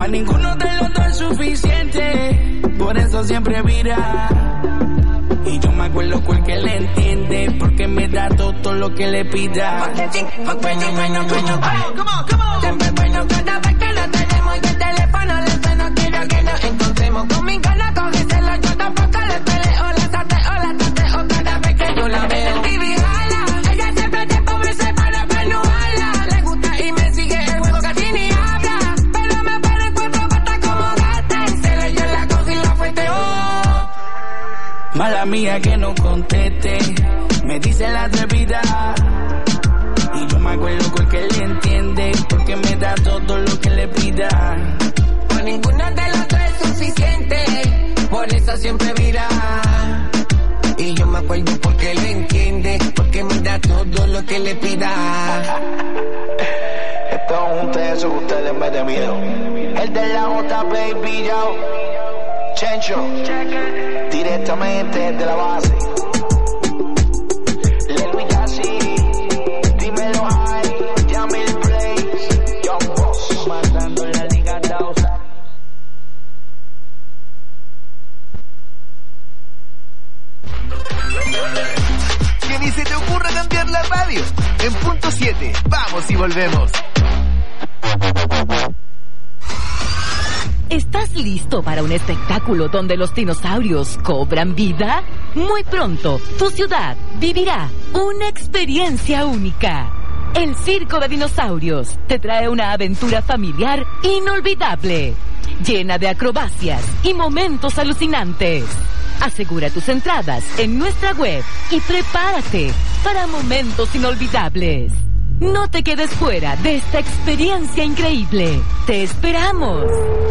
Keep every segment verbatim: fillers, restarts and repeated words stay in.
A ninguno de los dos es suficiente, por eso siempre vira. Y yo me acuerdo cual que le entiende, porque me da todo lo que le pida. Marketing, marketing, bueno, bueno, bueno. Siempre bueno cada vez que lo tenemos y el teléfono le suena. Quiero que nos encontremos con mi gana, cógeselo, yo tampoco le peleo. La sateo, la tateo cada vez que yo la veo. Vivi jala, ella siempre te pobre se para para no jala. Le gusta y me sigue el juego casi ni habla, pero me pone cuatro patas como gata. En serio yo la cojo y la fueteo. Mala mía que no conteste, me dice la atrevida. Y yo me acuerdo con que le entiende, porque me da todo lo que le pida. Pues ninguno de los dos es suficiente, por eso siempre vira. Y yo me acuerdo porque le entiende, porque me da todo lo que le pida. Esto es un teso que ustedes me de miedo. El de la J, baby, yo. Chencho, directamente desde la base. Lelo Yassi, dímelo high, Yamil Blaze, Young Boss, matando la liga Dausa. Que ni se te ocurra cambiar la radio. En punto siete, vamos y volvemos. ¿Estás listo para un espectáculo donde los dinosaurios cobran vida? Muy pronto, tu ciudad vivirá una experiencia única. El Circo de Dinosaurios te trae una aventura familiar inolvidable, llena de acrobacias y momentos alucinantes. Asegura tus entradas en nuestra web y prepárate para momentos inolvidables. No te quedes fuera de esta experiencia increíble. ¡Te esperamos!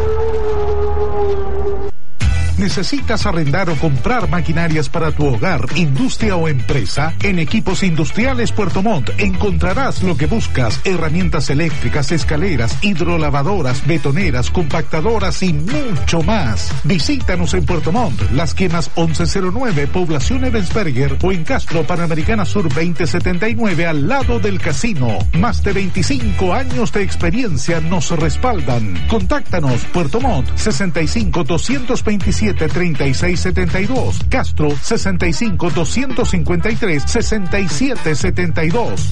¿Necesitas arrendar o comprar maquinarias para tu hogar, industria o empresa? En Equipos Industriales Puerto Montt encontrarás lo que buscas: herramientas eléctricas, escaleras, hidrolavadoras, betoneras, compactadoras y mucho más. Visítanos en Puerto Montt, Las Quemas once cero nueve, Población Ebensberger, o en Castro, Panamericana Sur veinte setenta y nueve, al lado del casino. Más de veinticinco años de experiencia nos respaldan. Contáctanos: Puerto Montt, sesenta y cinco, doscientos veintisiete, treinta y seis setenta y dos, Castro, sesenta y cinco, doscientos cincuenta y tres, sesenta y siete setenta y dos.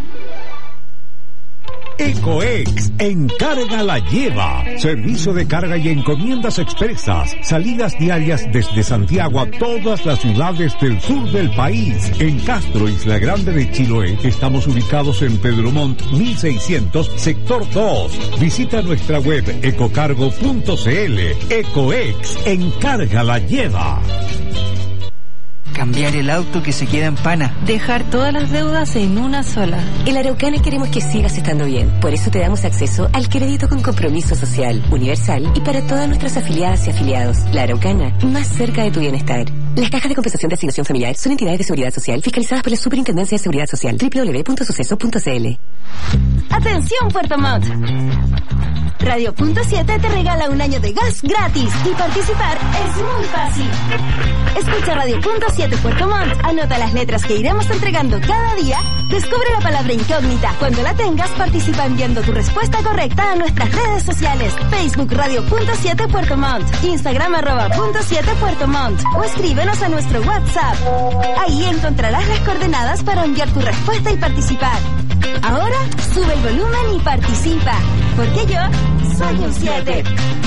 Ecoex, Encarga la Lleva. Servicio de carga y encomiendas expresas. Salidas diarias desde Santiago a todas las ciudades del sur del país. En Castro, Isla Grande de Chiloé, estamos ubicados en Pedro Montt mil seiscientos, sector dos. Visita nuestra web ecocargo punto cl. Ecoex, Encarga la Lleva. Cambiar el auto que se queda en pana. Dejar todas las deudas en una sola. En La Araucana queremos que sigas estando bien. Por eso te damos acceso al crédito con compromiso social, universal y para todas nuestras afiliadas y afiliados. La Araucana, más cerca de tu bienestar. Las cajas de compensación de asignación familiar son entidades de seguridad social fiscalizadas por la Superintendencia de Seguridad Social. doble u doble u doble u punto suceso punto c l. ¡Atención, Puerto Montt! Radio Punto siete te regala un año de gas gratis y participar es muy fácil. Escucha Radio Punto siete Puerto Montt, anota las letras que iremos entregando cada día, descubre la palabra incógnita. Cuando la tengas, participa enviando tu respuesta correcta a nuestras redes sociales: Facebook Radio Punto siete Puerto Montt, Instagram arroba Punto siete Puerto Montt, o escríbenos a nuestro WhatsApp. Ahí encontrarás las coordenadas para enviar tu respuesta y participar. Ahora sube el volumen y participa, porque yo soy un siete.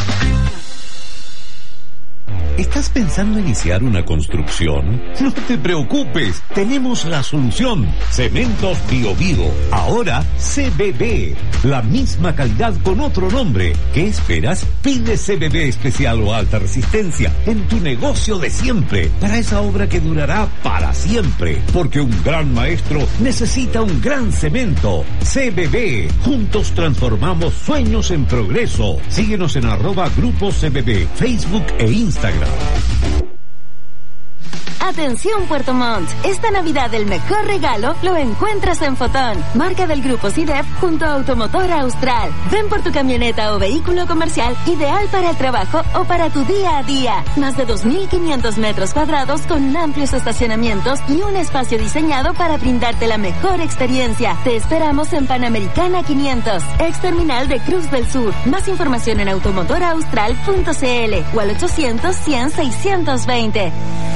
¿Estás pensando iniciar una construcción? No te preocupes, tenemos la solución. Cementos Bio Bio, ahora C B B. La misma calidad con otro nombre. ¿Qué esperas? Pide C B B especial o alta resistencia en tu negocio de siempre, para esa obra que durará para siempre. Porque un gran maestro necesita un gran cemento. C B B. Juntos transformamos sueños en progreso. Síguenos en arroba Grupo C B B, Facebook e Instagram. Atención Puerto Montt, esta Navidad el mejor regalo lo encuentras en Fotón, marca del grupo C I D E F junto a Automotor Austral. Ven por tu camioneta o vehículo comercial ideal para el trabajo o para tu día a día. Más de dos mil quinientos metros cuadrados con amplios estacionamientos y un espacio diseñado para brindarte la mejor experiencia. Te esperamos en Panamericana quinientos, ex terminal de Cruz del Sur. Más información en automotor austral punto c l o al ochocientos, cien, seiscientos veinte.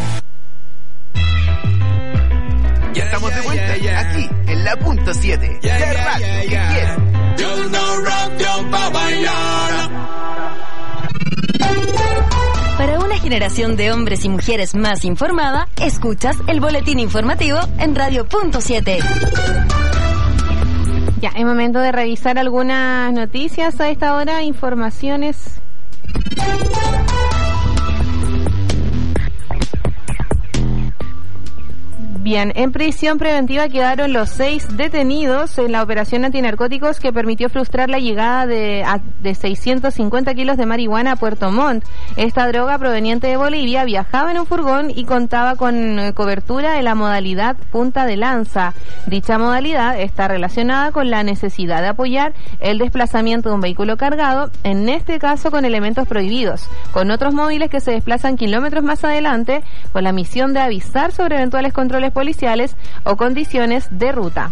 Ya estamos de vuelta, yeah, yeah, yeah. Aquí, en la punto siete. Yeah, ya yeah, radio yeah, que yeah. quieres. Yo no radio pa' bailar. Para una generación de hombres y mujeres más informada, escuchas el boletín informativo en Radio Punto siete. Ya, es momento de revisar algunas noticias a esta hora, informaciones. Bien, en prisión preventiva quedaron los seis detenidos en la operación antinarcóticos que permitió frustrar la llegada de, a, de seiscientos cincuenta kilos de marihuana a Puerto Montt. Esta droga proveniente de Bolivia viajaba en un furgón y contaba con eh, cobertura en la modalidad punta de lanza. Dicha modalidad está relacionada con la necesidad de apoyar el desplazamiento de un vehículo cargado, en este caso con elementos prohibidos, con otros móviles que se desplazan kilómetros más adelante con la misión de avisar sobre eventuales controles policiales o condiciones de ruta.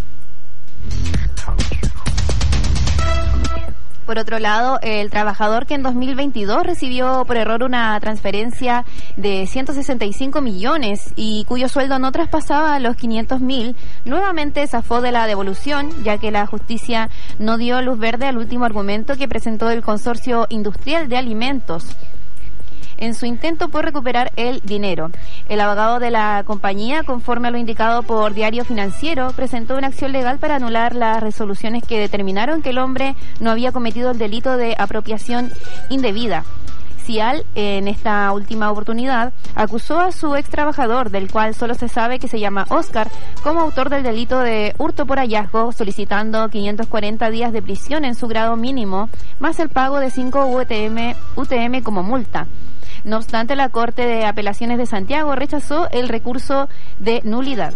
Por otro lado, el trabajador que en dos mil veintidós recibió por error una transferencia de ciento sesenta y cinco millones y cuyo sueldo no traspasaba los quinientos mil, nuevamente zafó de la devolución, ya que la justicia no dio luz verde al último argumento que presentó el Consorcio Industrial de Alimentos en su intento por recuperar el dinero. El abogado de la compañía, conforme a lo indicado por Diario Financiero, presentó una acción legal para anular las resoluciones que determinaron que el hombre no había cometido el delito de apropiación indebida. Cial, en esta última oportunidad, acusó a su ex trabajador, del cual solo se sabe que se llama Oscar, como autor del delito de hurto por hallazgo, solicitando quinientos cuarenta días de prisión en su grado mínimo, más el pago de cinco U T M, U T M como multa. No obstante, la Corte de Apelaciones de Santiago rechazó el recurso de nulidad.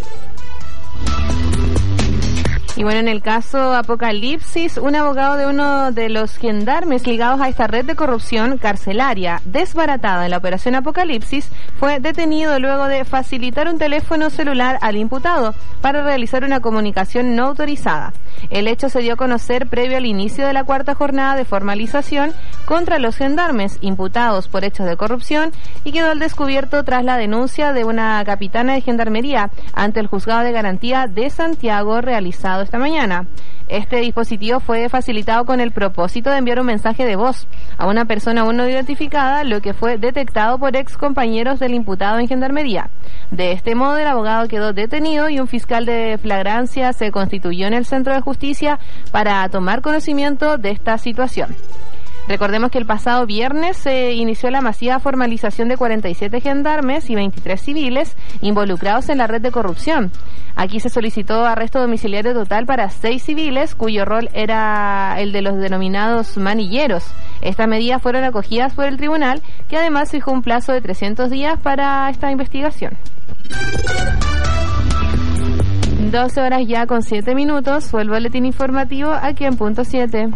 Y bueno, en el caso Apocalipsis, un abogado de uno de los gendarmes ligados a esta red de corrupción carcelaria desbaratada en la operación Apocalipsis fue detenido luego de facilitar un teléfono celular al imputado para realizar una comunicación no autorizada. El hecho se dio a conocer previo al inicio de la cuarta jornada de formalización contra los gendarmes imputados por hechos de corrupción y quedó al descubierto tras la denuncia de una capitana de gendarmería ante el Juzgado de Garantía de Santiago realizado esta mañana. Este dispositivo fue facilitado con el propósito de enviar un mensaje de voz a una persona aún no identificada, lo que fue detectado por ex compañeros del imputado en gendarmería. De este modo, el abogado quedó detenido y un fiscal de flagrancia se constituyó en el Centro de Justicia para tomar conocimiento de esta situación. Recordemos que el pasado viernes se inició la masiva formalización de cuarenta y siete gendarmes y veintitrés civiles involucrados en la red de corrupción. Aquí se solicitó arresto domiciliario total para seis civiles, cuyo rol era el de los denominados manilleros. Estas medidas fueron acogidas por el tribunal, que además fijó un plazo de trescientos días para esta investigación. doce horas ya con siete minutos, fue el boletín informativo aquí en Punto siete.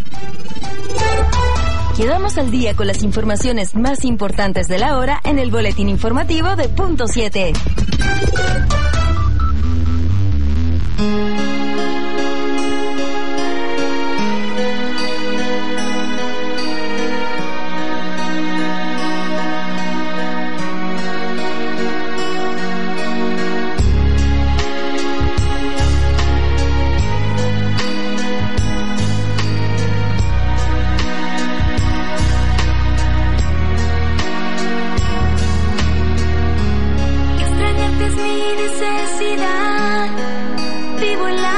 Quedamos al día con las informaciones más importantes de la hora en el boletín informativo de Punto siete. Vivo en la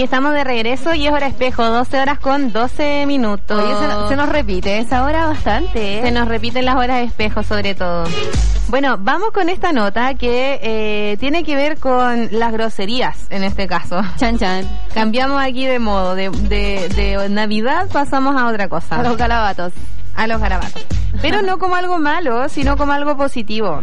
Sí, estamos de regreso y es hora espejo, doce horas con doce minutos. Oye, se, se nos repite esa hora bastante, ¿eh? Se nos repiten las horas espejo sobre todo. Bueno, vamos con esta nota que eh, tiene que ver con las groserías en este caso. Chan chan. Cambiamos aquí de modo, de, de, de Navidad pasamos a otra cosa. A los garabatos. A los garabatos. Pero no como algo malo, sino como algo positivo.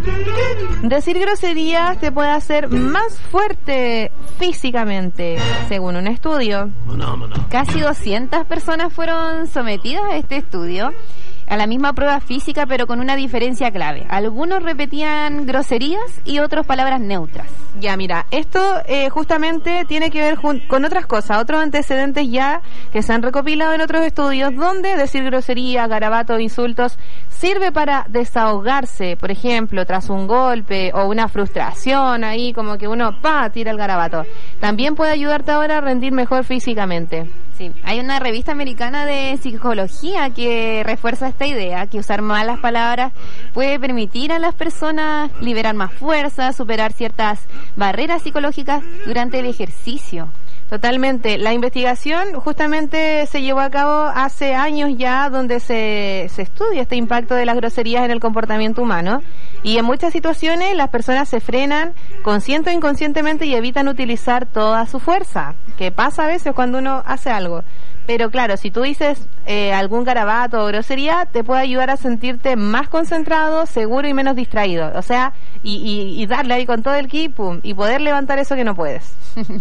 Decir groserías te puede hacer más fuerte físicamente, según un estudio. Casi doscientas personas fueron sometidas a este estudio, a la misma prueba física, pero con una diferencia clave. Algunos repetían groserías y otros palabras neutras. Ya, mira, esto eh, justamente tiene que ver con otras cosas, otros antecedentes ya que se han recopilado en otros estudios, donde decir groserías, garabatos, insultos, sirve para desahogarse, por ejemplo, tras un golpe o una frustración, ahí como que uno, pa, tira el garabato. También puede ayudarte ahora a rendir mejor físicamente. Sí, hay una revista americana de psicología que refuerza esta idea, que usar malas palabras puede permitir a las personas liberar más fuerza, superar ciertas barreras psicológicas durante el ejercicio. Totalmente. La investigación justamente se llevó a cabo hace años ya, donde se, se estudia este impacto de las groserías en el comportamiento humano. Y en muchas situaciones las personas se frenan consciente o inconscientemente y evitan utilizar toda su fuerza, que pasa a veces cuando uno hace algo. Pero claro, si tú dices eh, algún garabato o grosería, te puede ayudar a sentirte más concentrado, seguro y menos distraído. O sea, y, y, y darle ahí con todo el ki, pum, y poder levantar eso que no puedes.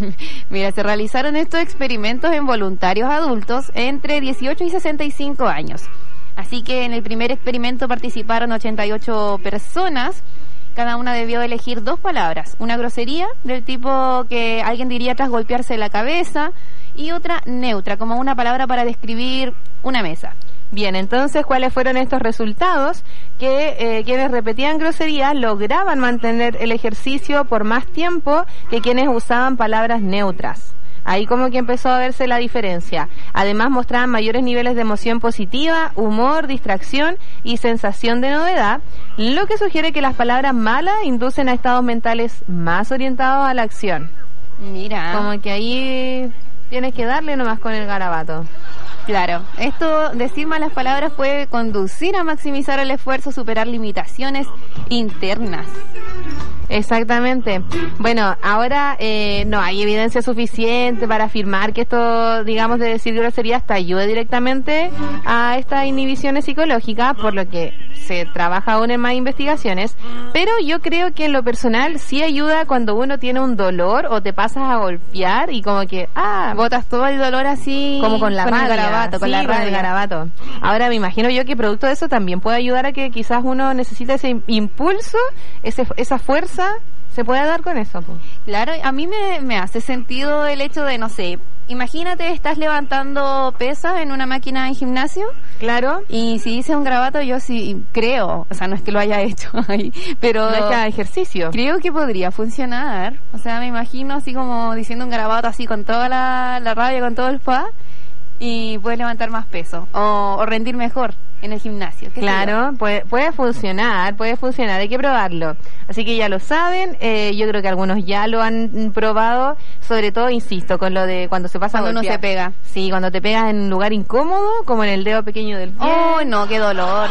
Mira, se realizaron estos experimentos en voluntarios adultos entre dieciocho y sesenta y cinco años. Así que en el primer experimento participaron ochenta y ocho personas. Cada una debió elegir dos palabras. Una grosería, del tipo que alguien diría tras golpearse la cabeza, y otra neutra, como una palabra para describir una mesa. Bien, entonces, ¿cuáles fueron estos resultados? Que eh, quienes repetían groserías lograban mantener el ejercicio por más tiempo que quienes usaban palabras neutras. Ahí como que empezó a verse la diferencia. Además mostraban mayores niveles de emoción positiva, humor, distracción y sensación de novedad, lo que sugiere que las palabras malas inducen a estados mentales más orientados a la acción. Mira. Como que ahí tienes que darle nomás con el garabato. Claro, esto, decir malas palabras puede conducir a maximizar el esfuerzo, superar limitaciones internas. Exactamente. Bueno, ahora eh, no hay evidencia suficiente para afirmar que esto, digamos, de decir groserías te ayude directamente a estas inhibiciones psicológicas, por lo que se trabaja aún en más investigaciones, pero yo creo que en lo personal sí ayuda cuando uno tiene un dolor o te pasas a golpear y como que, ah, botas todo el dolor así, como con la con rabia, el garabato, con sí, la con rabia. el garabato. Ahora me imagino yo que producto de eso también puede ayudar a que quizás uno necesite ese impulso, ese, esa fuerza, se puede dar con eso. Pues. Claro, a mí me, me hace sentido el hecho de, no sé, imagínate, estás levantando pesas en una máquina en gimnasio. Claro. Y si dice un garabato, yo sí creo, o sea, no es que lo haya hecho ahí, pero... No es que haga ejercicio. Creo que podría funcionar. O sea, me imagino así como diciendo un garabato así con toda la, la rabia, con todo el fa, y puedes levantar más peso o, o rendir mejor en el gimnasio. Claro, puede, puede funcionar, puede funcionar, hay que probarlo. Así que ya lo saben, eh, yo creo que algunos ya lo han probado, sobre todo, insisto, con lo de cuando se pasa a Cuando uno se pega. Sí, cuando te pegas en un lugar incómodo, como en el dedo pequeño del pie. ¡Oh, no, qué dolor!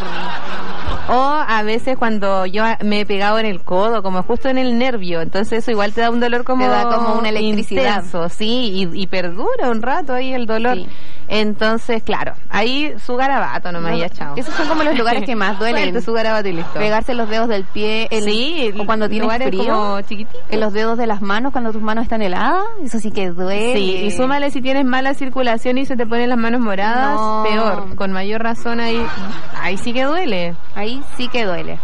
O a veces cuando yo me he pegado en el codo, como justo en el nervio, entonces eso igual te da un dolor como... Te da como una electricidad. Intenso, sí, y, y perdura un rato ahí el dolor. Sí. Entonces, claro, ahí su garabato nomás no, ya chao. Esos son como los lugares que más duelen. Suelte su garabato y listo. Pegarse los dedos del pie, el, sí, o cuando tienes frío, en los dedos de las manos cuando tus manos están heladas, eso sí que duele. Sí, y súmale si tienes mala circulación y se te ponen las manos moradas, no. Peor, con mayor razón ahí, ahí sí que duele. Ahí sí que duele.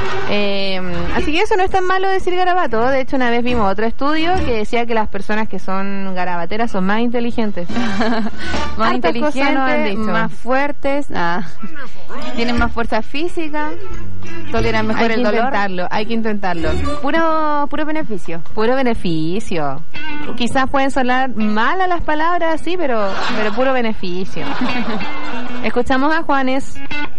Eh, así que eso no es tan malo decir garabato. De hecho, una vez vimos otro estudio que decía que las personas que son garabateras son más inteligentes. más inteligentes, más fuertes, ah, tienen más fuerza física, toleran mejor el dolor. Hay que intentarlo, hay que intentarlo. Puro, puro beneficio. Puro beneficio. Quizás pueden sonar mal a las palabras, sí, pero, pero puro beneficio. Escuchamos a Juanes.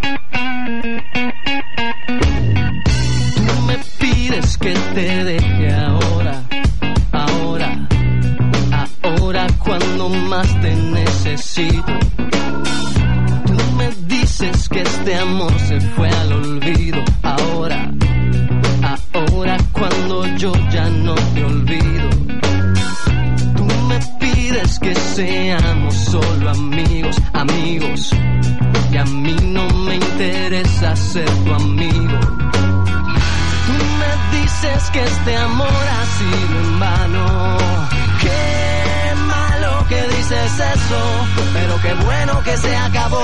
No me pides que te deje ahora, ahora, ahora cuando cuando más te necesito. Tú me dices que este amor se fue al olvido. Ahora, ahora cuando yo ya no te olvido. Tú me pides que seamos solo amigos, amigos. Y a mí no me interesa ser tu amigo. Tú me dices que este amor ha sido en vano. Qué malo que dices eso, pero qué bueno que se acabó.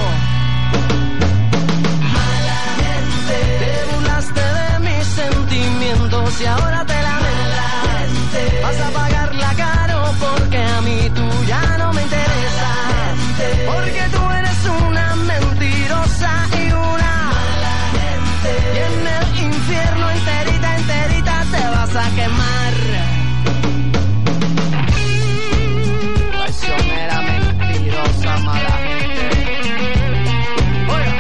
Mala gente, te burlaste de mis sentimientos y ahora te lamentas. Vas a pagarla caro porque a mí tú ya no me interesas. Porque tú eres una mentirosa y una mala gente. Y en el infierno enterita, enterita te vas a quemar. Traicionera, mentirosa, mala gente. Oiga.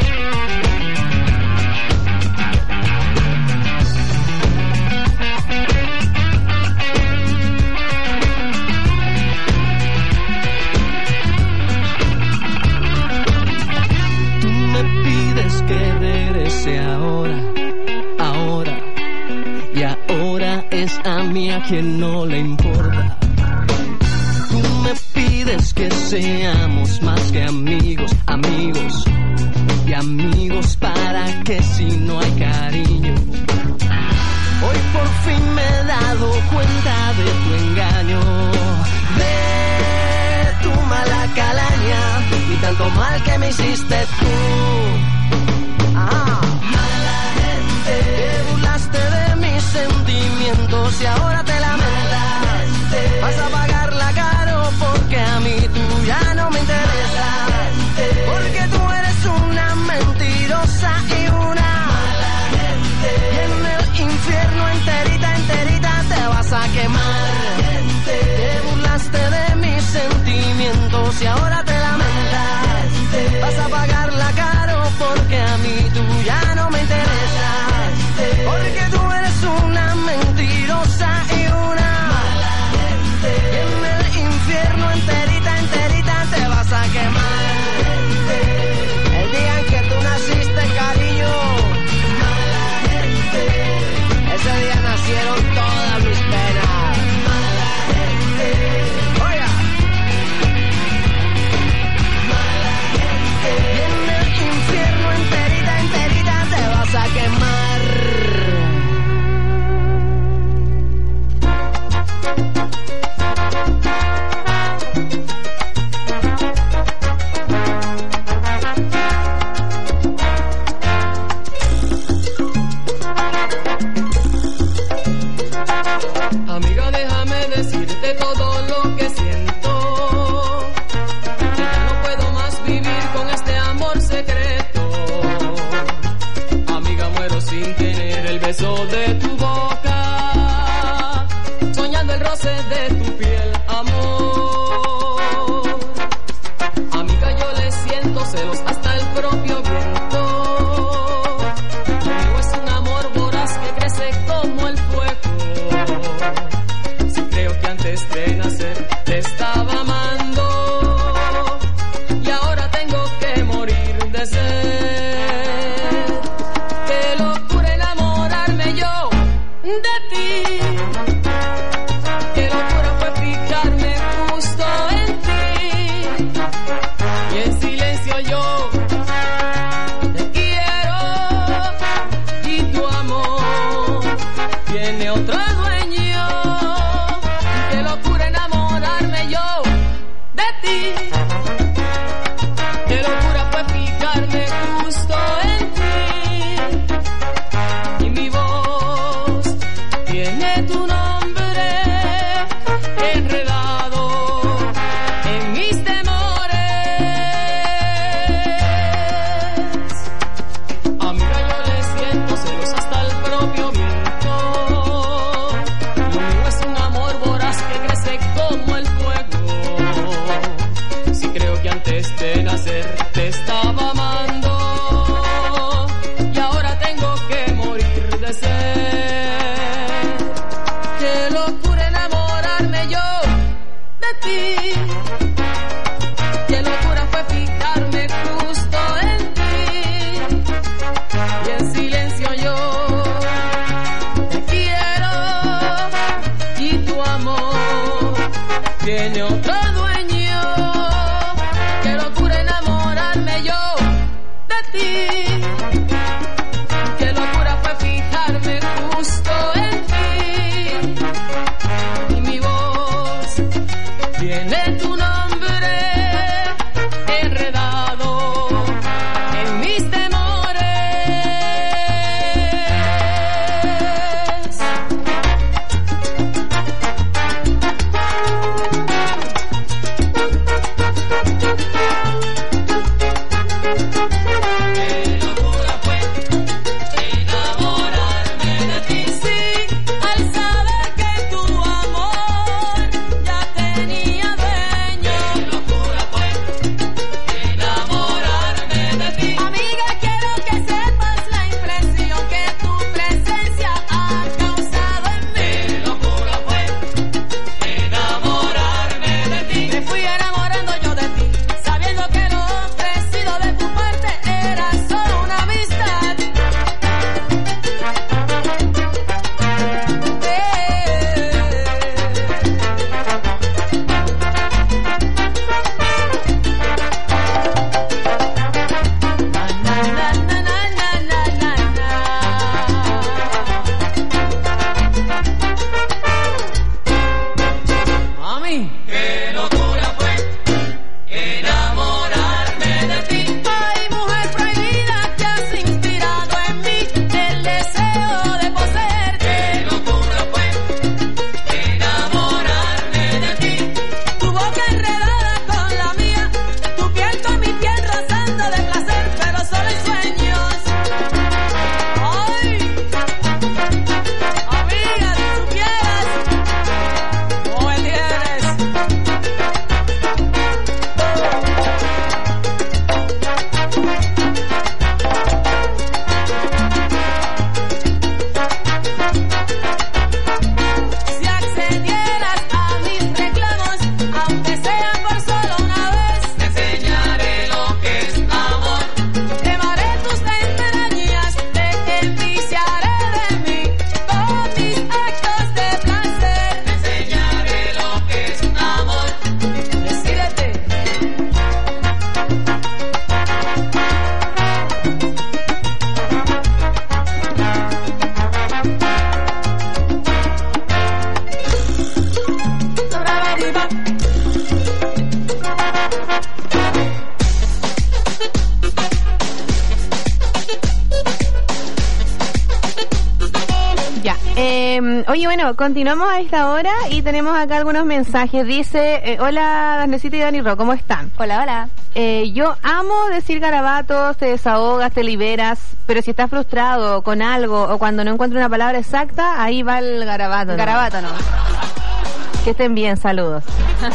Tú me pides que regrese ahora, ahora, y ahora es a mí a quien no le importa. Tú me pides que seamos más que amigos, amigos, y amigos para que si no hay cariño. Hoy por fin me he dado cuenta de tu engaño, de tu mala calaña y tanto mal que me hiciste tú. Ah, mala gente, te burlaste de mis sentimientos y ahora te lamentas. Vas a pagarla caro porque a mí tú ya no me interesas. Porque tú eres una mentirosa y una mala gente. Y en el infierno enterita, enterita te vas a quemar. Te burlaste de mis sentimientos y ahora te lamentas. Vas a pagarla caro porque a mí tú ya no me interesas. Porque tú eres una mentirosa y una mala gente. Y en el infierno enterita, enterita te vas a quemar. El día en que tú naciste, cariño, mala gente, ese día nacieron todas mis penas. Mala gente, oiga, mala gente. Y en el infierno enterita, enterita te vas a quemar. Amiga, déjame decirte todo lo que siento. Que ya no puedo más vivir con este amor secreto. Amiga, muero sin tener el beso de tu boca, soñando el roce de tu piel, amor. Amiga, yo le siento celos hasta el propio viento. Conmigo es un amor voraz que crece como el fuego. Si creo que antes de nacer te estaba amando y ahora tengo que morir de sed. Qué locura enamorarme yo de ti. Qué locura fue fijarme justo en ti. Y en silencio yo te quiero y tu amor tiene otro dueño. Qué locura enamorarme yo de ti. Qué locura fue fijarme justo en ti. Y mi voz tiene tu nombre enredado en mis temores. ti. Qué locura fue fijarme justo en ti. Y mi voz tiene tu nombre enredado en mis temores. Oye, bueno, continuamos a esta hora y tenemos acá algunos mensajes. Dice, eh, hola, Danesita y Dani Ro, ¿cómo están? Hola, hola. Eh, yo amo decir garabatos, te desahogas, te liberas, pero si estás frustrado con algo o cuando no encuentro una palabra exacta, ahí va el garabato. ¿no? Garabato, no. Que estén bien, saludos.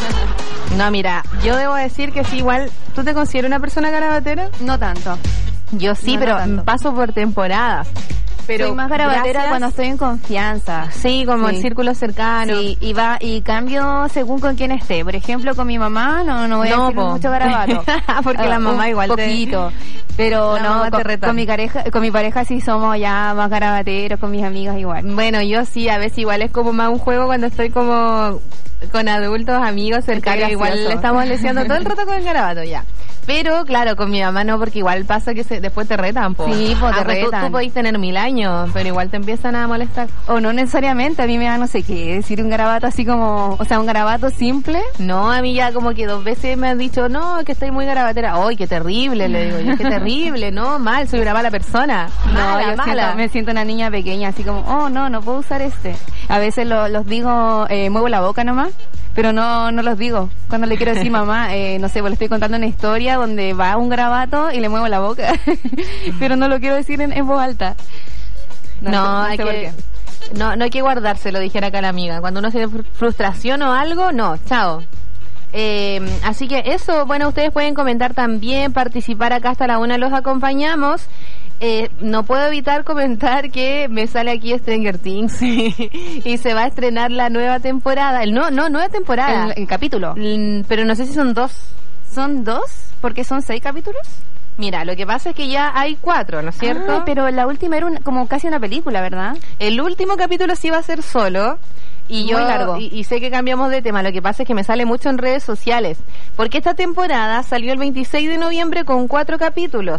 No, mira, yo debo decir que sí, igual, ¿tú te consideras una persona garabatera? No tanto. Yo sí, no, pero no tanto. Paso por temporadas. Pero soy más garabatera gracias. Cuando estoy en confianza. Sí, como sí. el círculo cercano. Sí, y va y cambio según con quién esté. Por ejemplo, con mi mamá no no voy no, a decir po. mucho garabato. Porque uh, la mamá un igual poquito. Te... Pero la no, con, con mi pareja, con mi pareja sí somos ya más garabateros, con mis amigas igual. Bueno, yo sí, a veces igual es como más un juego cuando estoy como con adultos, amigos cercanos, igual le estamos leseando todo el rato con el garabato ya. Pero, claro, con mi mamá no, porque igual pasa que se, después te retan, po. Sí, pues te ah, retan. Tú, tú podés tener mil años, pero igual te empiezan a molestar. O no necesariamente, a mí me da no sé qué, decir un garabato así como, o sea, un garabato simple. No, a mí ya como que dos veces me han dicho, no, que estoy muy garabatera. ¡Ay, qué terrible! Le digo yo, qué terrible, no, mal, soy una mala persona. No, mala, yo mala. Siento, me siento una niña pequeña, así como, oh, no, no puedo usar este. A veces lo, los digo, eh, muevo la boca nomás. Pero no no los digo. Cuando le quiero decir mamá, eh, no sé, pues le estoy contando una historia donde va un garabato y le muevo la boca. Pero no lo quiero decir en, en voz alta. No, no, no hay que, no, no hay que guardárselo, dijera acá la amiga. Cuando uno tiene frustración o algo, no, chao. Eh, así que eso, bueno, ustedes pueden comentar también, participar acá hasta la una, los acompañamos. Eh, no puedo evitar comentar que me sale aquí Stranger Things y se va a estrenar la nueva temporada. El no, no, nueva temporada. El, el capítulo. L- pero no sé si son dos. ¿Son dos? ¿Porque son seis capítulos? Mira, lo que pasa es que ya hay cuatro, ¿no es cierto? Ah, pero la última era una, como casi una película, ¿verdad? El último capítulo sí va a ser solo. Y Muy yo largo. Y, y sé que cambiamos de tema, lo que pasa es que me sale mucho en redes sociales, porque esta temporada salió el veintiséis de noviembre con cuatro capítulos.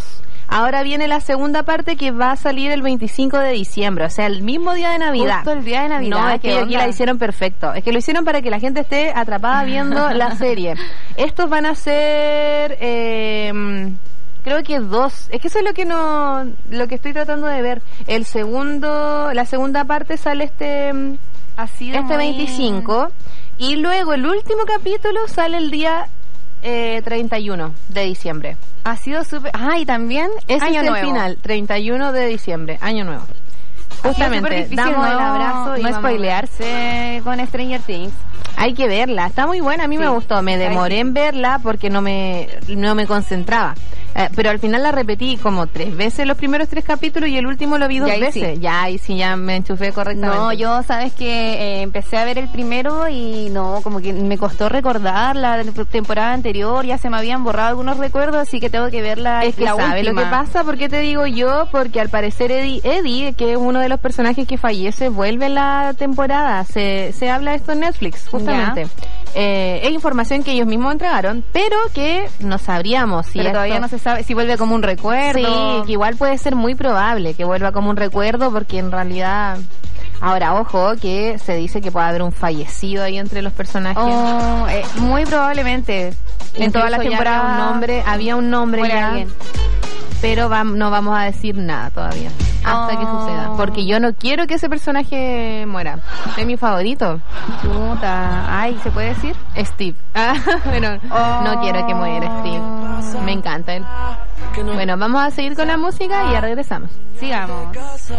Ahora viene la segunda parte que va a salir el veinticinco de diciembre, o sea, el mismo día de Navidad. Justo el día de Navidad. No, es que aquí la hicieron perfecto. Es que lo hicieron para que la gente esté atrapada viendo la serie. Estos van a ser, eh, creo que dos. Es que eso es lo que no, lo que estoy tratando de ver. El segundo, la segunda parte sale este, Así de este muy... veinticinco y luego el último capítulo sale el día eh, treinta y uno de diciembre. Ha sido súper... Ah, y también ese año es el nuevo. final, treinta y uno de diciembre, año nuevo. Justamente, damos no, el abrazo y no vamos spoilearse con Stranger Things. Hay que verla, está muy buena, a mí Sí. me gustó, me demoré Ay, sí. en verla porque no me no me concentraba. Eh, pero al final la repetí como tres veces los primeros tres capítulos y el último lo vi dos Y ahí veces. sí. Ya, y sí, ya me enchufé correctamente. No, yo sabes que eh, empecé a ver el primero y no, como que me costó recordar la temporada anterior, ya se me habían borrado algunos recuerdos, así que tengo que ver la, Es que la sabe última. lo que pasa, ¿por qué te digo yo? Porque al parecer Eddie, Eddie, que es uno de los personajes que fallece, vuelve en la temporada. Se, se habla de esto en Netflix, justamente. Eh, es información que ellos mismos entregaron, pero que no sabríamos si Pero esto... todavía no se sabe si vuelve como un recuerdo. Sí, que igual puede ser muy probable que vuelva como un recuerdo, porque en realidad... Ahora, ojo, que se dice que puede haber un fallecido ahí entre los personajes. Oh, eh, muy probablemente. En Incluso toda la ya temporada había un nombre, había un nombre muere ya, alguien. pero va- no vamos a decir nada todavía hasta Oh. que suceda, porque yo no quiero que ese personaje muera. Es mi favorito. Puta. Ay, ¿se puede decir? Steve. Ah, bueno, Oh. no quiero que muera Steve. Me encanta él. Bueno, vamos a seguir con la música y ya regresamos. Sigamos.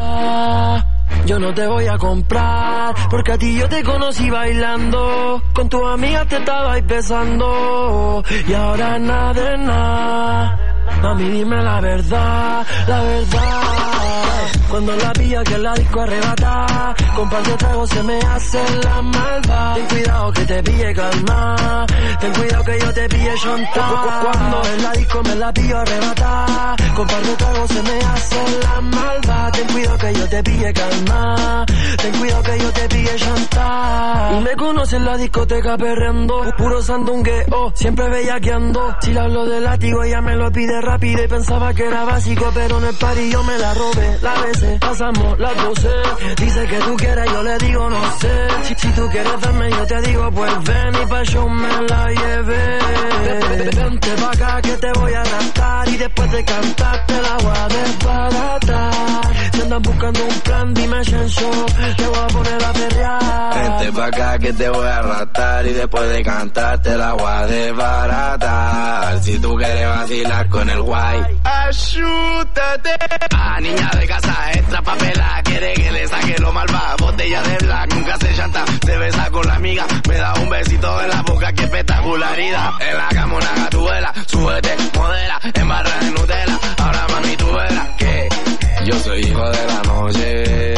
Yo no te voy a comprar, porque a ti yo te conocí bailando, con tus amigas te estabais besando, y ahora nada de nada. Mami, dime la verdad, la verdad. Cuando la pilla que la disco arrebata, con par de tragos se me hace la malva. Ten cuidado que te pille calma, ten cuidado que yo te pille chonta. Cuando en la disco me la pillo arrebata, con par de tragos se me hace la malva. Ten cuidado que yo te pille calma, ten cuidado que yo te pille chonta. Y me conoce en la discoteca perreando, puro sandungueo, siempre bellaqueando. Si le hablo de látigo ella me lo pide rápido y pensaba que era básico, pero en el party yo me la robé. La besé, pasamos las doce, dice que tú quieres, yo le digo no sé. Si, si tú quieres darme yo te digo pues ven, y pa' show me la llevé. Vente pa' acá que te voy a arrastrar, y después de cantar te la voy a desbaratar. Si andas buscando un plan dime Chencho, te voy a poner a perrear. Vente pa' acá que te voy a arrastrar, y después de cantar te la voy a desbaratar. Si tú quieres vacilar con el guay, ayúdate. Ah, niña de casa extra papela, quiere que le saque lo malva. Botella de black, nunca se llanta, se besa con la amiga, me da un besito en la boca, qué espectacularidad. En la cama una gatuela, súbete, modela, embarra de Nutella. Ahora mami tú verás que yo soy hijo de la noche.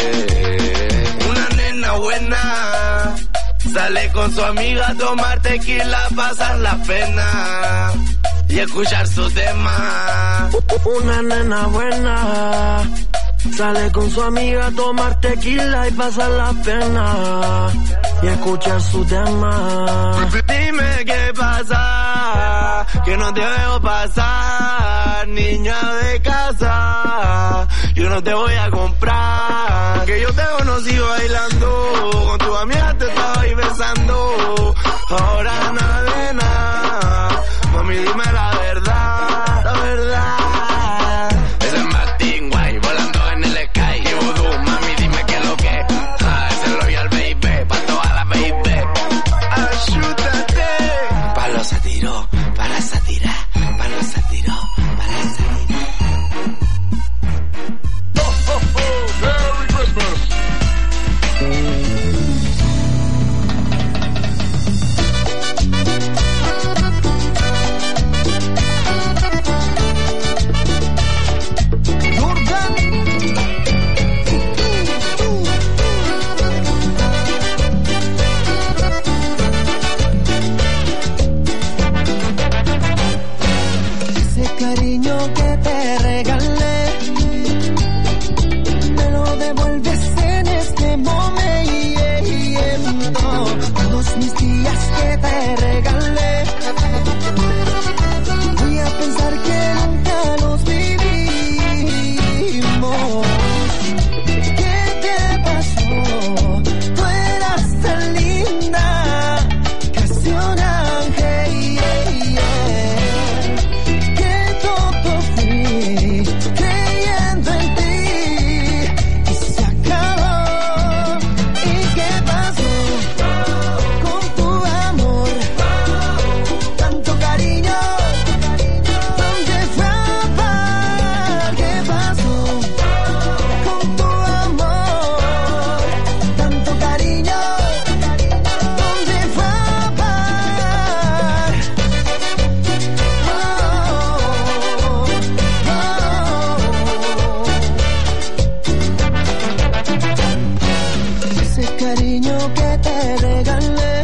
Una nena buena sale con su amiga a tomar tequila, pasar la pena y escuchar su tema. Una nena buena sale con su amiga a tomar tequila y pasar la pena y escuchar su tema. Dime qué pasa, que no te veo pasar, niña de casa. Yo no te voy a comprar, que yo te conocí bailando, con tu amiga te estaba ahí besando. Ahora nada de nada, mami dime la verdad, la verdad. Ese es Martín Guay, volando en el sky. Y vudú, mami dime qué es lo que. Ah, ese es Royal Baby, pa' toda la baby. Ayúdate. Pa' los sátiro, para sátira, pa' los sátiro, para sátira. Oh, oh, oh, Merry Christmas. Ese cariño que te regalé me lo devuelves en este momento. Todos mis días que te regalé voy a pensar que nunca los viví. creyendo en ti. Y se acabó. ¿Y qué pasó con tu amor? Tanto cariño, ¿dónde fue a parar? ¿Qué pasó con tu amor? Tanto cariño, ¿dónde fue a parar? Ese cariño que te regalé,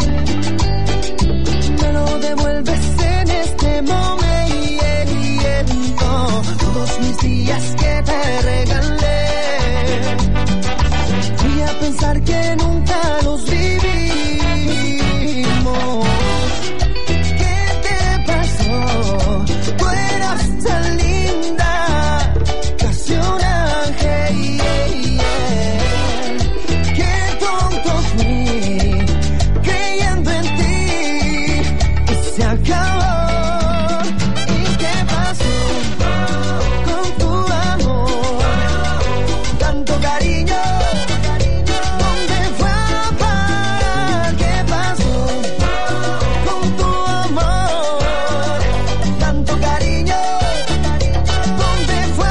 me lo devuelves en este momento. Todos mis días que te regalé, voy a pensar que nunca los vivimos. ¿Qué te pasó? Tú eras tan linda, casi un ángel. Qué tonto fui, creyendo en ti. Y se acabó. ¿Y qué pasó con tu amor? Tanto cariño, ¿dónde fue a parar? ¿Qué pasó con tu amor? Tanto cariño, ¿dónde fue a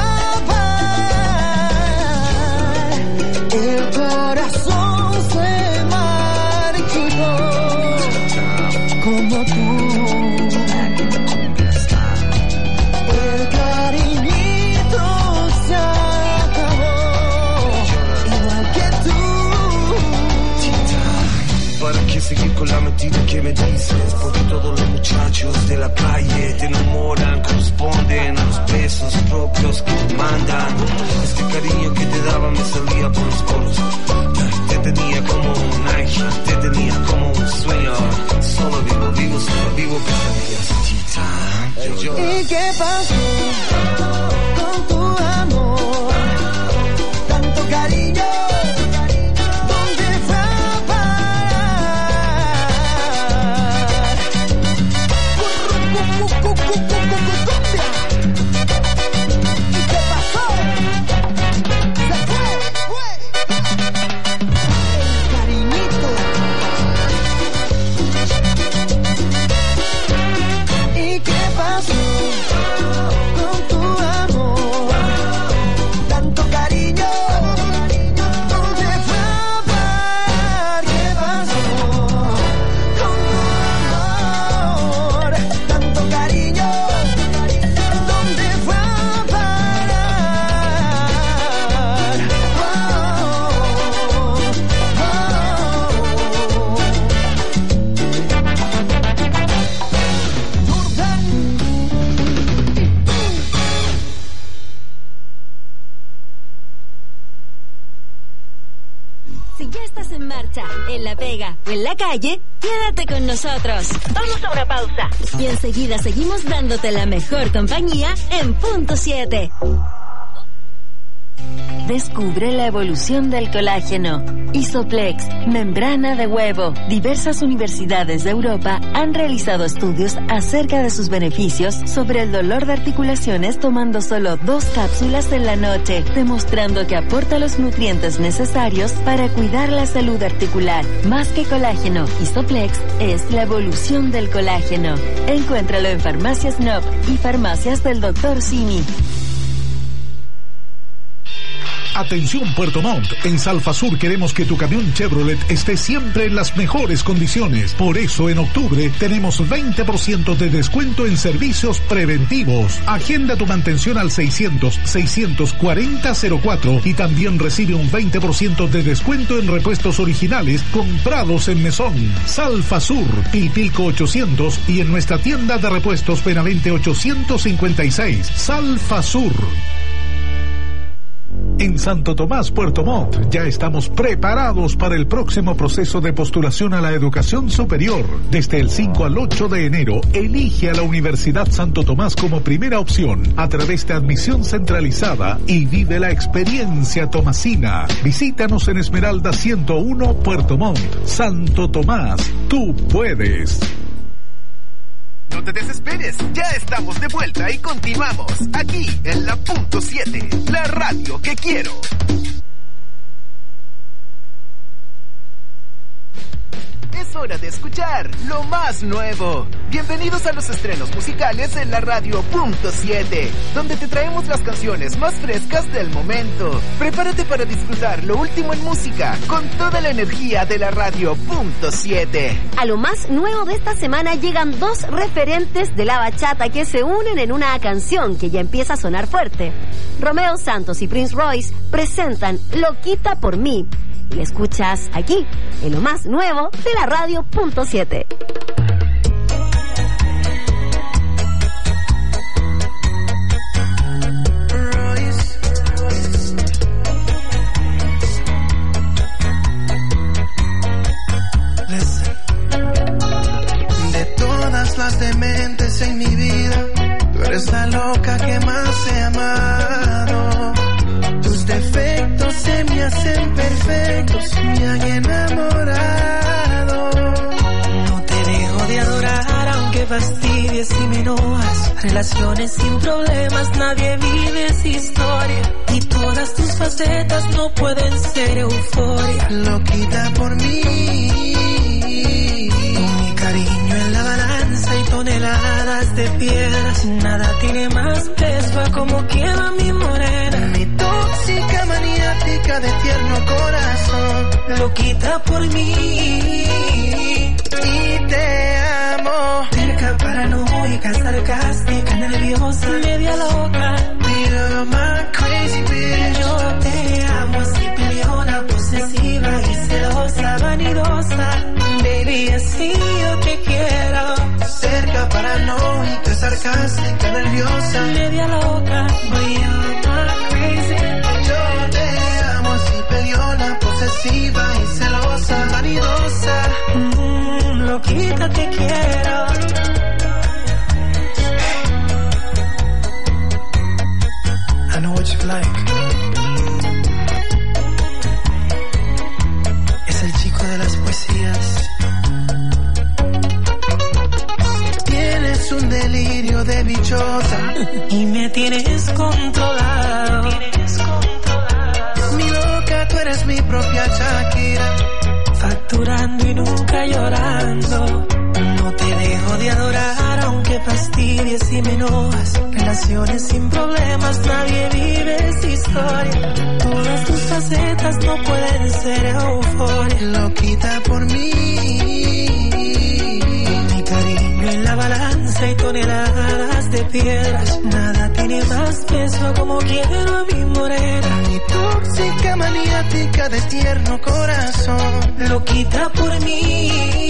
parar? El corazón se marchitó como tú. El cariñito se acabó, igual que tú. ¿Para qué seguir con la mentira que me dices? Porque todos los muchachos de la calle te enamoran, corresponden a los besos propios que te mandan. Este cariño que te daba me salía por los poros. Te tenía como un ángel, te tenía como un sueño. Solo vivo, vivo, solo vivo pesadillas. Tita, yo, yo. ¿Y qué pasó con tu amor? Tanto cariño, ¿dónde fue a parar? ¿Y qué pasó? Se fue, fue. El cariñito. ¿Y qué pasó con tu amor? Tanto cariño, ¿dónde fue a parar? ¿Qué pasó con tu amor? Tanto cariño, ¿dónde fue a parar? Si ya estás en marcha, en La Vega o en la calle, quédate con nosotros. Vamos a una pausa. Y enseguida seguimos dándote la mejor compañía en Punto siete. Descubre la evolución del colágeno. Isoplex, membrana de huevo. Diversas universidades de Europa han realizado estudios acerca de sus beneficios sobre el dolor de articulaciones tomando solo dos cápsulas en la noche, demostrando que aporta los nutrientes necesarios para cuidar la salud articular. Más que colágeno, Isoplex es la evolución del colágeno. Encuéntralo en Farmacias N O P y Farmacias del doctor Simi. Atención Puerto Montt, en Salfasur queremos que tu camión Chevrolet esté siempre en las mejores condiciones. Por eso en octubre tenemos veinte por ciento de descuento en servicios preventivos. Agenda tu mantención al seiscientos, seiscientos cuarenta cero cuatro y también recibe un veinte por ciento de descuento en repuestos originales comprados en Mesón. Salfasur, Pilpilco ochocientos y en nuestra tienda de repuestos Benavente ochocientos cincuenta y seis. Salfasur. En Santo Tomás, Puerto Montt, ya estamos preparados para el próximo proceso de postulación a la educación superior. Desde el cinco al ocho de enero, elige a la Universidad Santo Tomás como primera opción a través de admisión centralizada y vive la experiencia tomasina. Visítanos en Esmeralda ciento uno, Puerto Montt. Santo Tomás, tú puedes. No te desesperes, ya estamos de vuelta y continuamos aquí en la punto siete, la radio que quiero. Es hora de escuchar lo más nuevo. Bienvenidos a los estrenos musicales en la radio punto siete, donde te traemos las canciones más frescas del momento. Prepárate para disfrutar lo último en música con toda la energía de la radio punto siete. A lo más nuevo de esta semana llegan dos referentes de la bachata que se unen en una canción que ya empieza a sonar fuerte. Romeo Santos y Prince Royce presentan Loquita por mí. Y la escuchas aquí, en lo más nuevo de la radio punto siete. De todas las dementes en mi vida, tú eres la loca que más he amado. Tus defectos se me hacen perfectos, me han enamorado. No te dejo de adorar aunque fastidies y me enojas. Relaciones sin problemas, nadie vive esa historia. Y todas tus facetas no pueden ser euforia. Loquita por mí, con mi cariño en la balanza y toneladas de piedras. Nada tiene más peso a como quiero a mi morena. Mi tóxica maniática de tierno corazón, loquita por mí y te amo. Terca, paranoica, sarcástica, nerviosa, media loca. You're my crazy bitch. Yo te amo así, peleona, posesiva y celosa, vanidosa. Baby, así yo te quiero. Cerca, paranoica, sarcástica, nerviosa, media loca. But you're my crazy. Yo te amo así, peleona, posesiva y celosa, vanidosa. Mm, loquita te quiero. I know what you like. Es el chico de las poesías. Tienes un delirio de bichota y me tienes controlado. Mi loca, tú eres mi propia Shakira, facturando y nunca llorando. No te dejo de adorar aunque fastidies y me enojas. Relaciones sin problemas, nadie vive esa historia. Todas tus facetas no pueden ser euforia. Loquita por mí, mi cariño en la balanza y toneladas de piedras. Nada tiene más peso como quiero a mi morena. Mi tóxica maniática de tierno corazón, loquita por mí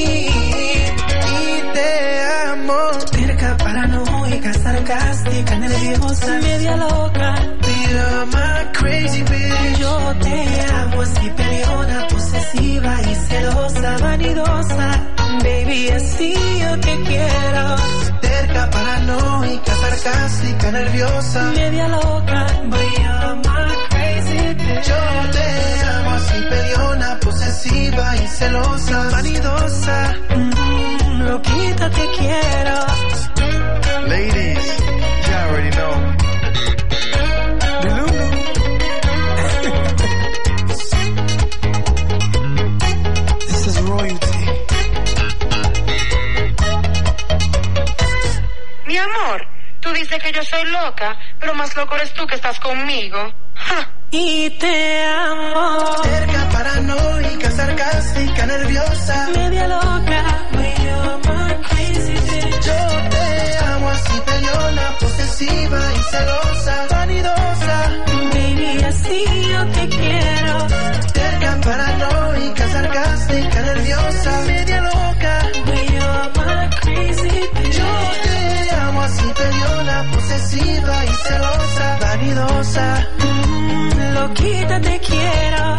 y te amo. Terca, paranoica, sarcástica, nerviosa, media loca. You're my crazy bitch. Yo te amo así, peleona, posesiva y celosa, vanidosa. Baby, así yo te quiero. Terca, paranoica, sarcástica, nerviosa, media loca. But you're my crazy bitch. Yo te amo así, peleona, posesiva y celosa, vanidosa. Mm, loquita te quiero. Ladies, you already know. Delulu. This is royalty. Mi amor, tú dices que yo soy loca, pero más loco eres tú que estás conmigo. ¡Ja! Y te amo. Cerca, paranoica, sarcástica, nerviosa, media loca. You're my crazy bitch. Yo te amo así, peleona, posesiva y celosa, vanidosa. Baby, así yo te quiero. Cerca, paranoica, sarcástica, nerviosa, media loca. You're my crazy bitch. Yo te amo así, peleona, posesiva y celosa, vanidosa. Loquita te quiero.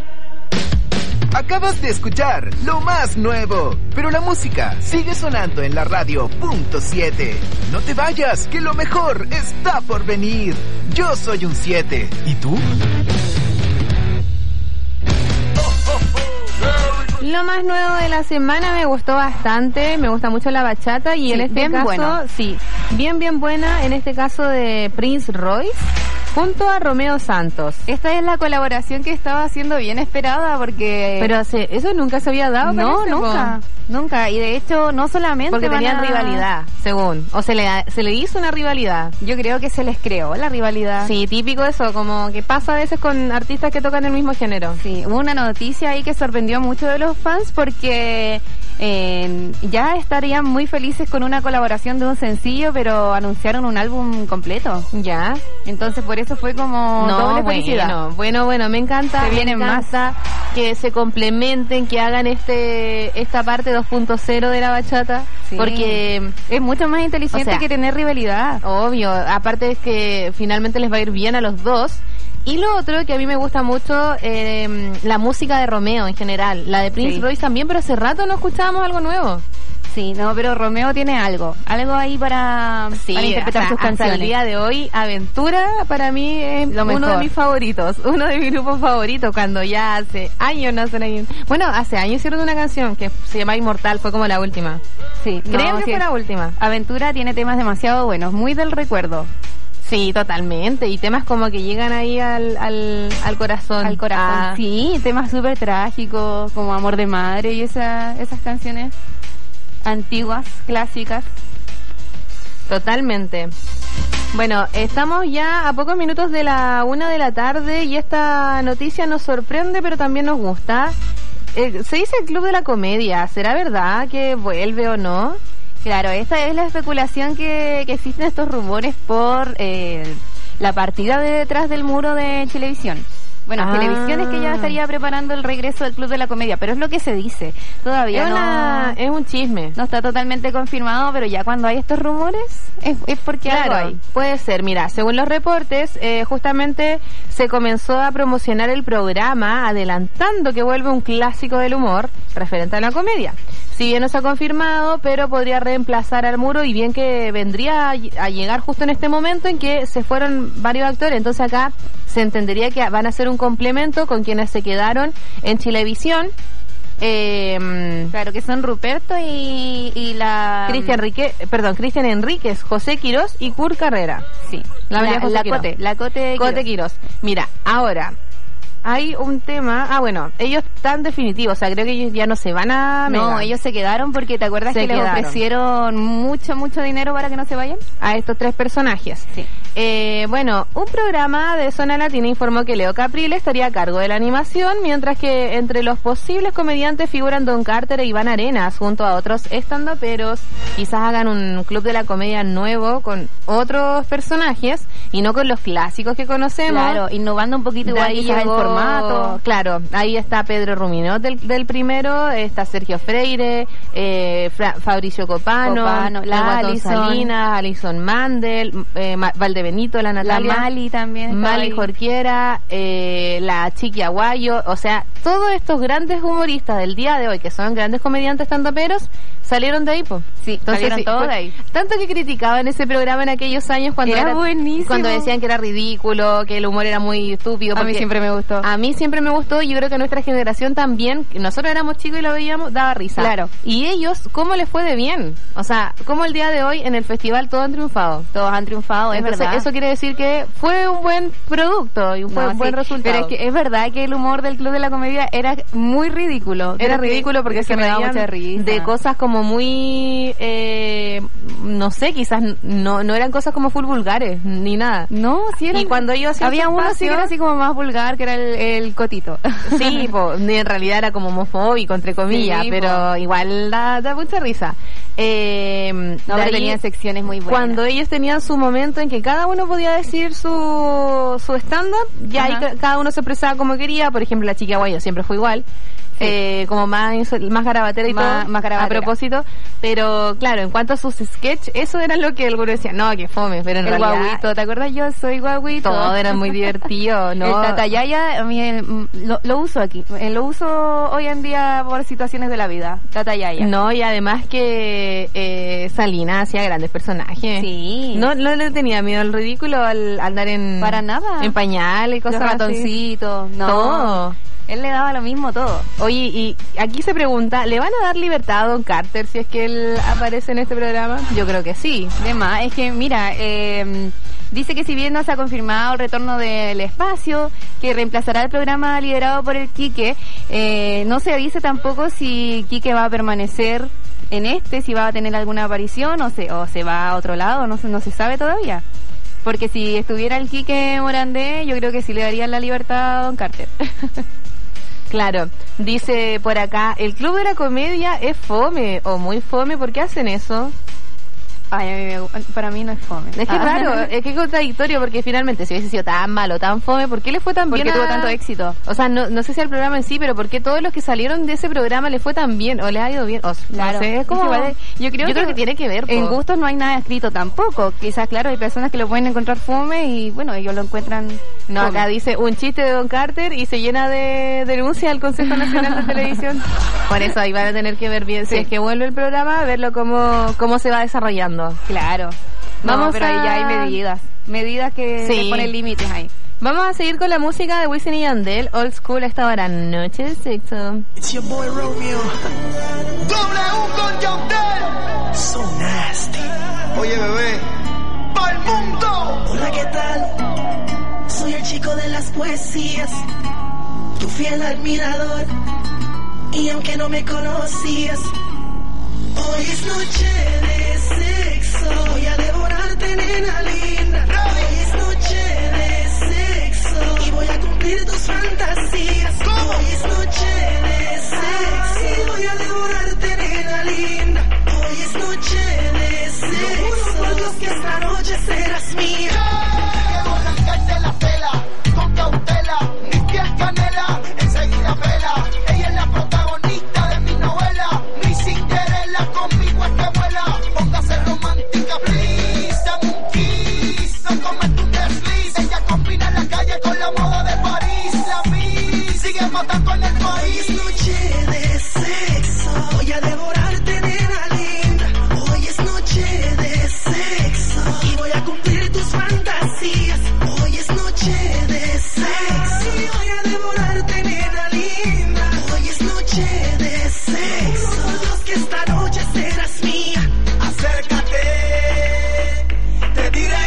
Acabas de escuchar lo más nuevo, pero la música sigue sonando en la radio punto siete. No te vayas, que lo mejor está por venir. Yo soy un siete. ¿Y tú? Oh, oh, oh, Merry Lo más nuevo de la semana me gustó bastante, me gusta mucho la bachata y Sí, en este bien caso, buena. sí, bien bien buena, en este caso de Prince Royce junto a Romeo Santos. Esta es la colaboración que estaba siendo bien esperada porque... Pero se, eso nunca se había dado. No, parece, nunca, po. nunca. Y de hecho, no solamente Porque van tenían a- rivalidad, según. O se le, se le hizo una rivalidad. Yo creo que se les creó la rivalidad. Sí, típico eso, como que pasa a veces con artistas que tocan el mismo género. Sí, hubo una noticia ahí que sorprendió mucho de los fans porque eh, ya estarían muy felices con una colaboración de un sencillo, pero anunciaron un álbum completo. Ya. Entonces por eso fue como doble felicidad. Bueno, bueno, bueno, me encanta. Se vienen me encanta que se complementen, que hagan este esta parte dos punto cero de la bachata, Sí. porque es mucho más inteligente o sea, que tener rivalidad. Obvio, aparte es que finalmente les va a ir bien a los dos. Y lo otro que a mí me gusta mucho, eh, la música de Romeo en general, la de Prince Sí. Royce también, pero hace rato no escuchábamos algo nuevo. Sí, no, pero Romeo tiene algo, algo ahí para, Sí, para interpretar hasta, sus hasta canciones. el día de hoy, Aventura para mí es Lo uno mejor. de mis favoritos, uno de mis grupos favoritos, cuando ya hace años no hacen ahí. Bueno, hace años hicieron una canción que se llama Inmortal, fue como la última. Sí, Creo no, que sí, fue la última. Aventura tiene temas demasiado buenos, muy del recuerdo. Sí, totalmente, y temas como que llegan ahí al, al, al corazón. Al corazón, Ah, sí, temas súper trágicos, como Amor de Madre y esa, esas canciones antiguas, clásicas. Totalmente. Bueno, estamos ya a pocos minutos de la una de la tarde y esta noticia nos sorprende, pero también nos gusta. Eh, se dice el Club de la Comedia, ¿será verdad que vuelve o no? Claro, esta es la especulación que, que existen estos rumores por eh, la partida de detrás del muro de Chilevisión. Bueno, Ah. Chilevisión es que ya estaría preparando el regreso del Club de la Comedia, pero es lo que se dice. Todavía Es, no, una- es un chisme. no está totalmente confirmado, pero ya cuando hay estos rumores es, es porque algo Claro, hay. puede ser. Mira, según los reportes, eh, justamente se comenzó a promocionar el programa adelantando que vuelve un clásico del humor referente a la comedia. Si bien no se ha confirmado, pero podría reemplazar al muro y bien que vendría a, a llegar justo en este momento en que se fueron varios actores. Entonces acá se entendería que van a ser un complemento con quienes se quedaron en Chilevisión. Eh, Claro, que son Ruperto y, y la... Cristian Enrique, perdón, Cristian Enríquez, José Quirós y Kurt Carrera. Sí, La, María la, José la Quirós. Cote, la Cote, Cote Quirós. Quirós. Mira, ahora hay un tema. Ah, bueno, ellos están definitivos. O sea, creo que ellos ya no se van a. No, Mega. ellos se quedaron porque ¿te acuerdas Se que les quedaron. ofrecieron mucho, mucho dinero para que no se vayan? A estos tres personajes. Sí. Eh, bueno, un programa de Zona Latina informó que Leo Caprile estaría a cargo de la animación, mientras que entre los posibles comediantes figuran Don Carter e Iván Arenas, junto a otros estandoperos. Quizás hagan un club de la comedia nuevo con otros personajes y no con los clásicos que conocemos. Claro, innovando un poquito De igual ahí quizás el llegó- formato. Claro, ahí está Pedro Ruminot del, del primero, está Sergio Freire, eh, Fra- Fabricio Copano, Copano, la el Guatón Alison. Salinas, Alison Mandel, eh, Ma- Valdebenito, la La Natalia, Mali también. estaba Mali ahí. Jorquiera, eh, la Chiqui Aguayo, o sea, todos estos grandes humoristas del día de hoy, que son grandes comediantes tandoperos, salieron de ahí, po. Sí, salieron todos fue- de ahí. Tanto que criticaban ese programa en aquellos años cuando Era buenísimo. cuando decían que era ridículo, que el humor era muy estúpido. A mí porque siempre me gustó. A mí siempre me gustó y yo creo que a nuestra generación también, que nosotros éramos chicos y lo veíamos, daba risa. Claro. Y ellos, ¿cómo les fue de bien? O sea, ¿cómo el día de hoy en el festival todos han triunfado? Todos han triunfado, es Entonces, verdad. eso quiere decir que fue un buen producto y fue No, un buen sí, resultado. Pero es que es verdad que el humor del Club de la Comedia era muy ridículo. Era Creo que- ridículo porque se me daba reían mucha risa. de cosas como muy, eh, no sé, quizás no no eran cosas como full vulgares, ni nada. No, sí eran... Y cuando ellos hacían Había su uno sí espacio- que era así como más vulgar, que era el, el Cotito. Sí, po, en realidad era como homofóbico, entre comillas, Sí, pero po. igual da, da mucha risa. Eh, No, de pero ahí, tenían secciones muy buenas. cuando ellos tenían su momento en que cada uno podía decir su, su stand-up, ya ahí Ajá. ca- cada uno se expresaba como quería. Por ejemplo, la Chiqui Aguayo siempre fue igual. Sí. Eh, como más más garabatera y Más- todo, más a garabatera. propósito, pero claro, en cuanto a sus sketches, eso era lo que algunos decían, no, que fome, pero en el realidad guaguito, ¿te acuerdas? Yo soy guaguito. todo era muy divertido, ¿no? El tatayaya, a mí el- mm, lo, lo uso aquí. Eh, Lo uso hoy en día por situaciones de la vida. Tatayaya. No, y además que eh, Salina hacía grandes personajes. Sí. No, no le tenía miedo al ridículo al al andar en Para nada. en pañales y Los cosas así. ratoncitos. No. Todo. Él le daba lo mismo todo. Oye, y aquí se pregunta, ¿le van a dar libertad a Don Carter si es que él aparece en este programa? Yo creo que sí. Además, es que, mira, eh, dice que si bien no se ha confirmado el retorno del espacio, que reemplazará el programa liderado por el Quique, eh, no se dice tampoco si Quique va a permanecer en este, si va a tener alguna aparición o se, o se va a otro lado, no se, no se sabe todavía. Porque si estuviera el Quique Morandé, yo creo que sí le darían la libertad a Don Carter. Claro, dice por acá, el Club de la Comedia es fome, o muy fome, ¿por qué hacen eso? Ay, a mí me, para mí no es fome. Es que es raro, es que es contradictorio, porque finalmente si hubiese sido tan malo, tan fome, ¿por qué le fue tan bien? ¿Por qué a... tuvo tanto éxito? O sea, no, no sé si al programa en sí, pero ¿por qué todos los que salieron de ese programa le fue tan bien? ¿O le ha ido bien? O, claro. No sé, es como... Es yo creo, yo que, creo que tiene que ver. En po. gustos no hay nada escrito tampoco. Quizás, claro, hay personas que lo pueden encontrar fome y, bueno, ellos lo encuentran... No, fome. Acá dice un chiste de Don Carter y se llena de denuncia al Consejo Nacional de Televisión. Por eso ahí van a tener que ver bien, sí. Si es que vuelve el programa, verlo cómo, cómo se va desarrollando. Claro. Vamos no, pero a... ahí ya hay medidas. Medidas que sí. le ponen límites ahí. Vamos a seguir con la música de Wisin y Yandel, Old School, a esta hora, Noche de Sexo. It's your boy Romeo. W con Yandel. So nasty. Oye, bebé, pa'l mundo. Hola, ¿qué tal? Soy el chico de las poesías, tu fiel admirador. Y aunque no me conocías, hoy es noche de sexo. Voy a devorarte, nena linda. Hoy es noche de sexo y voy a cumplir tus fantasías. Hoy es noche de sexo y voy a devorarte, nena linda. Hoy es noche de sexo. Por Dios que esta noche serás mía. Quiero arrancarte la tela con cautela. Mi piel canela, enseguida pela. Ella es la protagonista de mi novela. Mi Cinderella conmigo es que vuela. Póngase romántica, please. Dame un kiss, no comete un desliz. Ella combina la calle con la moda de París. La Miss sigue matando en el país. Hoy es noche de sexo, voy a devorarte, nena linda. Hoy es noche de sexo y voy a cumplir tus fantasías. Hoy es noche de sexo y voy a devorarte, nena linda. Hoy es noche de sexo. Por Dios que esta noche serás mía. Acércate, te diré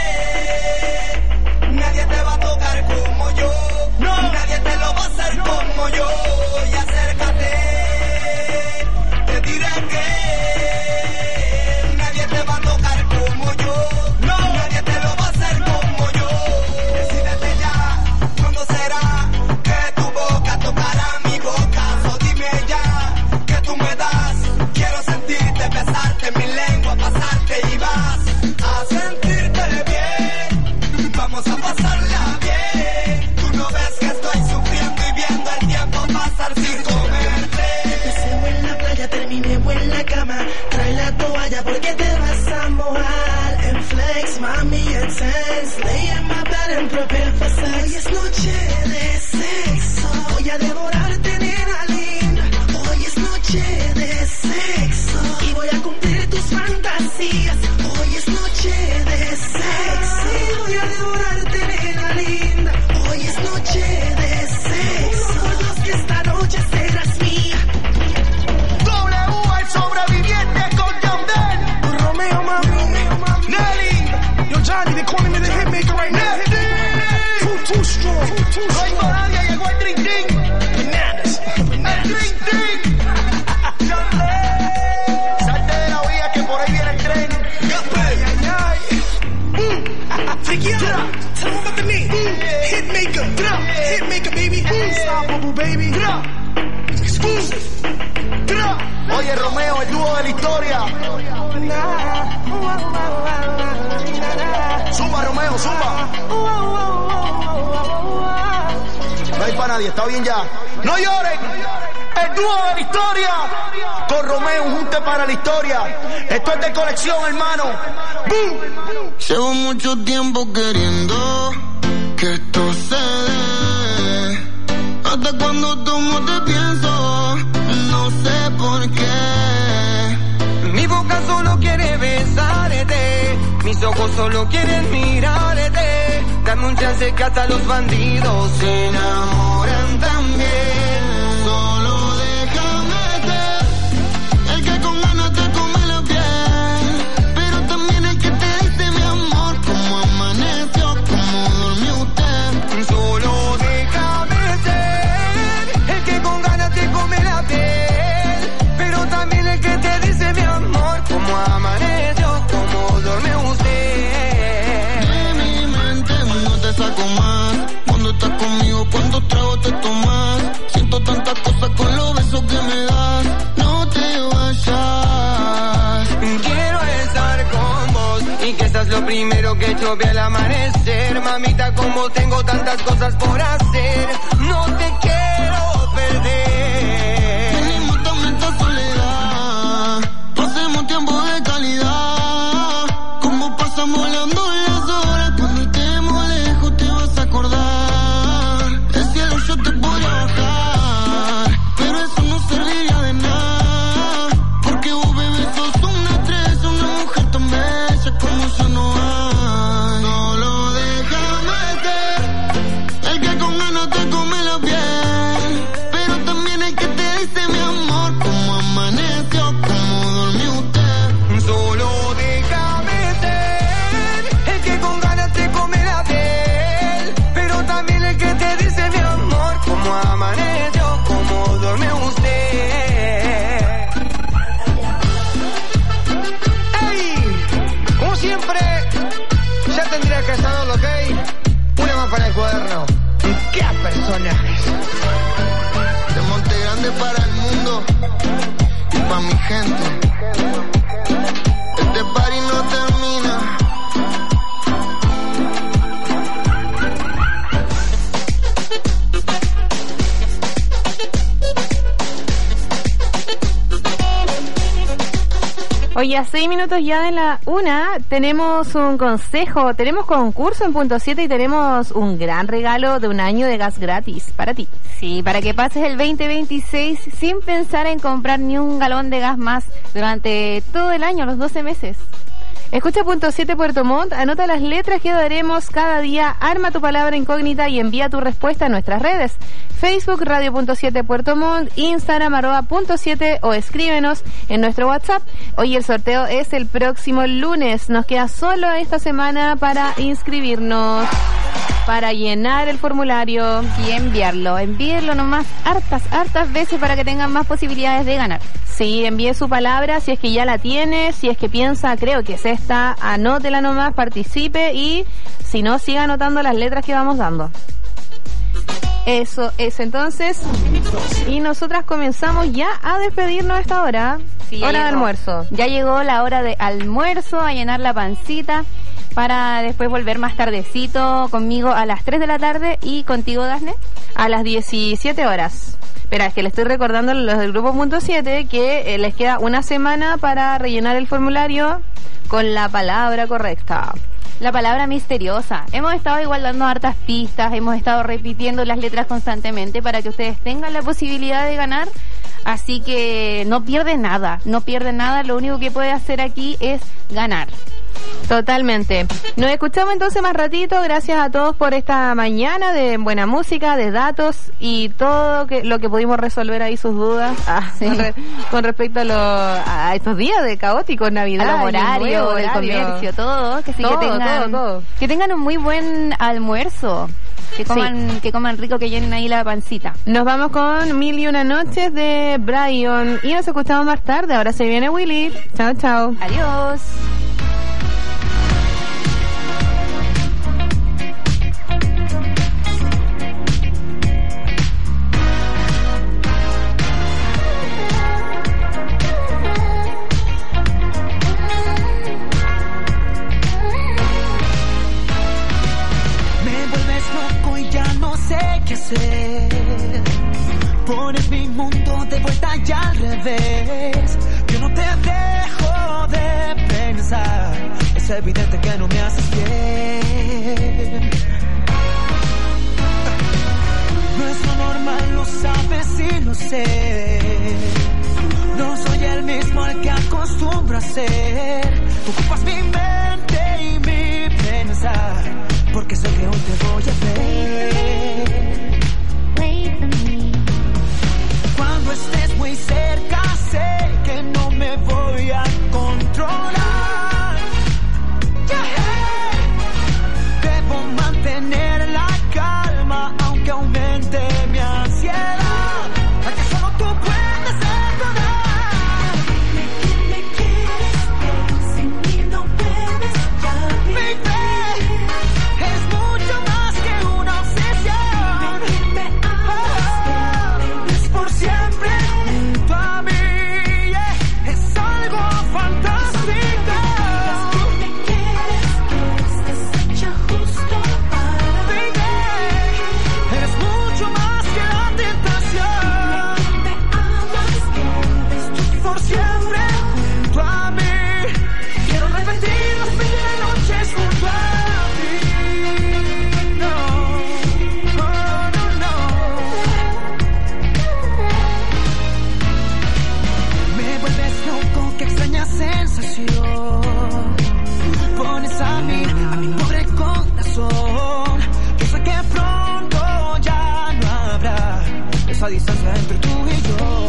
que nadie te va a tocar como yo. No, nadie te lo va a hacer como yo. Y acércate, te diré que nadie te va a tocar como yo. No, nadie te lo va a hacer como yo. Decídete ya, ¿cuándo será que tu boca tocará mi boca? So dime ya, que tú me das. Quiero sentirte, besarte, mi lengua, pasarte y vas a sentirte bien. Vamos a pasarla bien. Tú no ves que estoy sufriendo y viendo el tiempo pasar sin comerte. Empecé en la playa, terminé en la cama. Trae la toalla porque te vas a mojar. En flex, mami, intense. Lay in my bed and prepare for sex. Hoy es noche de sexo. Voy a devorarte, nena linda. Hoy es noche de sexo y voy a cumplir tus fantasías. Hoy es noche de sexo y voy a devorarte, nena linda. Hoy es noche de sexo. Por Dios que esta noche serás mía. W, el sobreviviente con Yandel. Romeo, mami. Nelly. Yo, Johnny, they calling me the hitmaker right now. Too, too strong. Too, too No hay strong. para nadie, llegó el Dream Team. Bananas. El Dream Team. Yandel. Salte de la vía que por ahí viene el tren. Ay, ay, ay. Mm. Freaky out. Tell 'em about the name. Mm. Hitmaker. Hitmaker, baby. Unstoppable, baby. Exclusive. Oye, Romeo, el dúo de la historia. Zumba, Romeo, zumba. No hay para nadie, está bien ya. ¡No lloren! El dúo de la historia. Con Romeo, un junte para la historia. Esto es de colección, hermano. ¡Bum! Llevo mucho tiempo queriendo que esto se dé. Hasta cuando tomo te pienso, no sé por qué. Mi boca solo quiere besarte, mis ojos solo quieren mirarte. Dame un chance que hasta los bandidos se enamoran gustan también. Solo déjame ser el que con ganas te come la piel, pero también el que te dice mi amor, cómo amaneció, cómo durmió usted. Solo déjame ser el que con ganas te come la piel, pero también el que te dice mi amor, cómo amaneció, cómo durmió usted. De mi mente no te saco más, cuando estás conmigo, cuando tragos te tomas. Siento tantas cosas con los besos que me das, no te vayas. Quiero estar con vos y que seas lo primero que chove al amanecer. Mamita, como tengo tantas cosas por hacer, no te quiero perder. Venimos también esta soledad, pasemos tiempo de calidad. Como pasan volando las horas, cuando estemos lejos te vas a acordar. El cielo yo te podría bajar, pero eso no serviría de nada, porque vos, bebé, sos una estrella, una mujer tan bella como yo no hay. Solo déjame ser el que con ganas te come la piel, pero también el que te dice mi amor, cómo amaneció, cómo durmió usted. Solo déjame ser el que con ganas te come la piel, pero también el que te dice mi amor, cómo amaneció, cómo durmió usted. ¡Ey! Como siempre, ya tendría que saberlo, ¿ok? Una más para el cuaderno. ¡Qué personajes! De Monte Grande para el mundo y pa' mi gente. Este party no termina. Oye, a seis minutos ya de la una, tenemos un consejo, tenemos concurso en Punto siete y tenemos un gran regalo de un año de gas gratis para ti. Sí, para que pases el veinte veintiséis sin pensar en comprar ni un galón de gas más durante todo el año, los doce meses. Escucha Punto siete Puerto Montt, anota las letras que daremos cada día, arma tu palabra incógnita y envía tu respuesta a nuestras redes. Facebook Radio Punto siete Puerto Montt, Instagram arroba Punto siete o escríbenos en nuestro WhatsApp. Hoy el sorteo es el próximo lunes, nos queda solo esta semana para inscribirnos, para llenar el formulario y enviarlo, envíenlo nomás hartas, hartas veces para que tengan más posibilidades de ganar. Sí, envíe su palabra, si es que ya la tiene, si es que piensa, creo que es esta, anótela nomás, participe y si no, siga anotando las letras que vamos dando. Eso es entonces, y nosotras comenzamos ya a despedirnos a esta hora, sí, hora llegó. de almuerzo. Ya llegó la hora de almuerzo, a llenar la pancita, para después volver más tardecito conmigo a las tres de la tarde y contigo, Dafne, a las diecisiete horas. Espera, es que le estoy recordando a los del grupo Punto siete que eh, les queda una semana para rellenar el formulario con la palabra correcta. La palabra misteriosa. Hemos estado igual dando hartas pistas, hemos estado repitiendo las letras constantemente para que ustedes tengan la posibilidad de ganar. Así que no pierden nada, no pierden nada. Lo único que puede hacer aquí es ganar. Totalmente. Nos escuchamos entonces más ratito. Gracias a todos por esta mañana de buena música, de datos y todo que, lo que pudimos resolver ahí sus dudas ah, sí. con, re, con respecto a, lo, a estos días de caóticos, Navidad, a los horarios, del comercio, todo, que sí todo, que tengan, todo, todo. que tengan un muy buen almuerzo. Que coman, sí. que coman rico, que llenen ahí la pancita. Nos vamos con Mil y Una Noches de Brian y nos escuchamos más tarde. Ahora se viene Willy. Chao, chao. Adiós. Pones mi mundo de vuelta y al revés. Yo no te dejo de pensar. Es evidente que no me haces bien. No es lo normal, lo sabes y lo sé. No soy el mismo al que acostumbro a ser. Ocupas mi mente y mi pensar, porque sé que hoy te voy a ver. Wait a distancia entre tú y yo.